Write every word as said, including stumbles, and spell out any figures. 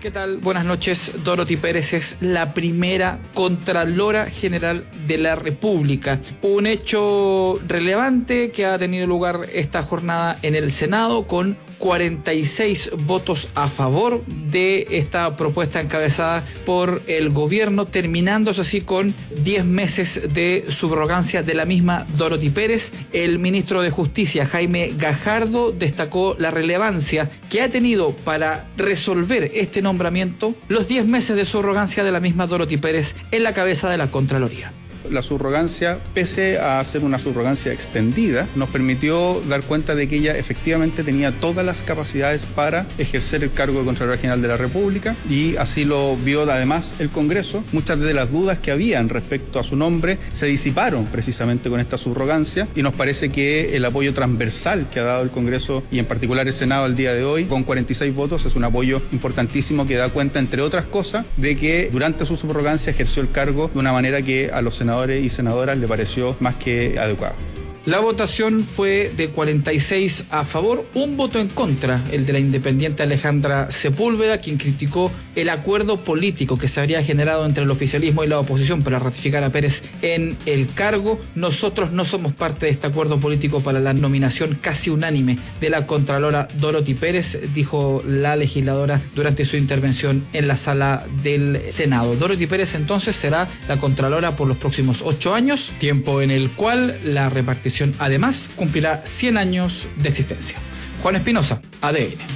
¿Qué tal? Buenas noches. Dorothy Pérez es la primera Contralora General de la República. Un hecho relevante que ha tenido lugar esta jornada en el Senado con cuarenta y seis votos a favor de esta propuesta encabezada por el gobierno, terminándose así con diez meses de subrogancia de la misma Dorothy Pérez. El ministro de Justicia, Jaime Gajardo, destacó la relevancia que ha tenido para resolver este nombramiento los diez meses de subrogancia de la misma Dorothy Pérez en la cabeza de la Contraloría. La subrogancia, pese a ser una subrogancia extendida, nos permitió dar cuenta de que ella efectivamente tenía todas las capacidades para ejercer el cargo de Contralora General de la República, y así lo vio además el Congreso. Muchas de las dudas que habían respecto a su nombre se disiparon precisamente con esta subrogancia, y nos parece que el apoyo transversal que ha dado el Congreso y en particular el Senado el día de hoy, con cuarenta y seis votos, es un apoyo importantísimo que da cuenta, entre otras cosas, de que durante su subrogancia ejerció el cargo de una manera que a los senadores y senadoras le pareció más que adecuado. La votación fue de cuarenta y seis a favor, un voto en contra, el de la independiente Alejandra Sepúlveda, quien criticó el acuerdo político que se habría generado entre el oficialismo y la oposición para ratificar a Pérez en el cargo. Nosotros no somos parte de este acuerdo político para la nominación casi unánime de la Contralora Dorothy Pérez, dijo la legisladora durante su intervención en la sala del Senado. Dorothy Pérez entonces será la Contralora por los próximos ocho años, tiempo en el cual la repartición además cumplirá cien años de existencia. Juan Espinosa, A D N.